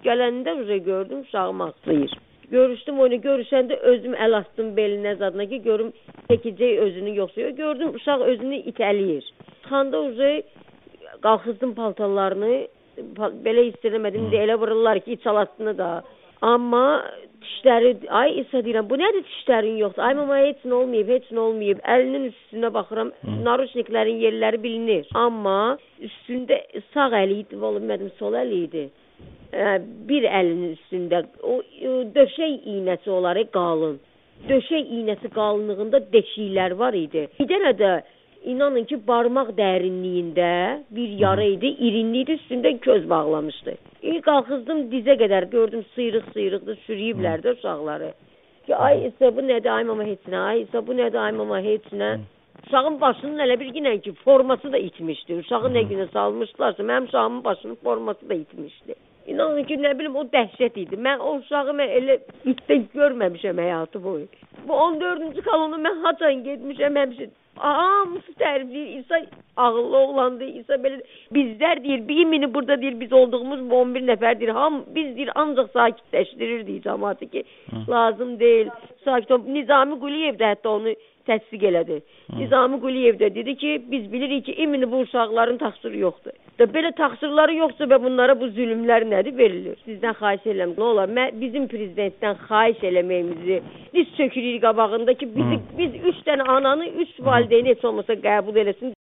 Gələndə gördüm uşağım ağlayır. Görüşdüm onu, görüşəndə özüm əl astım belinə zadına ki, görüm çəkəcək özünü yoxsa. Gördüm uşaq özünü itəliyir. Çıxanda qalxızdım paltarlarını, belə hiss eləmədim, elə vururlar ki, iç alasını da. Amma dişləri, ay İsa deyirəm, bu nədir dişlərin yoxdur? Ay mama, heç nə olmayıb, heç nə olmayıb. Əlinin üstünə baxıram, naruçniklərin yerləri bilinir. Amma üstündə sağ əli idi, bilmədim, sol əli idi. Bir əlinin üstündə, o döşək iynəsi olaraq qalın. Döşək iynəsi qalınlığında deşiklər var idi. Bir dənə də, inanın ki, barmaq dərinliyində bir yara idi, irinliydi, üstündə köz bağlamışdı. Qalxızdım dizə qədər, gördüm sıyrıq-sıyrıqdır, sürüyüblər də uşaqları. Ki, ay İsa, bu nədir, ay mama, heç nə, ay İsa, bu nədir, ay mama, heç nə. Uşağın başının elə bir günə ki, forması da itmişdi. Uşağı nə günə salmışdılarsa, mənim uşağımın başının forması da itmişdi. İnanın ki, nə bilim, o dəhşət idi. Mən o uşağı elə itdə görməmişəm həyatı boyu. Bu 14-cü kolonu mən hacan getmişəm həmişə. Hamısı tərifləyir. İsa ağıllı oğlandı. İsa belə bizlər deyir, bir mini burada deyir, biz olduğumuz bu 11 nəfər deyir. Biz deyir ancaq sakitləşdirirdik cəmaatı ki, lazım deyil. Sakit ol. Nizami Quliyev də hətta onu təsdiq elədi. Nizami Quliyev də dedi ki, biz bilirik ki, imini bu uşaqların təqsiri yoxdur. Belə təqsirləri yoxsa və bunlara bu zülmlər nədir verilir? Sizdən xahiş edirəm, nə olar? Bizim prezidentdən xahiş eləməyimizi diz çökürük qabağında ki, biz 3 dənə ananı, 3 valideyni heç olmasa qəbul eləsin.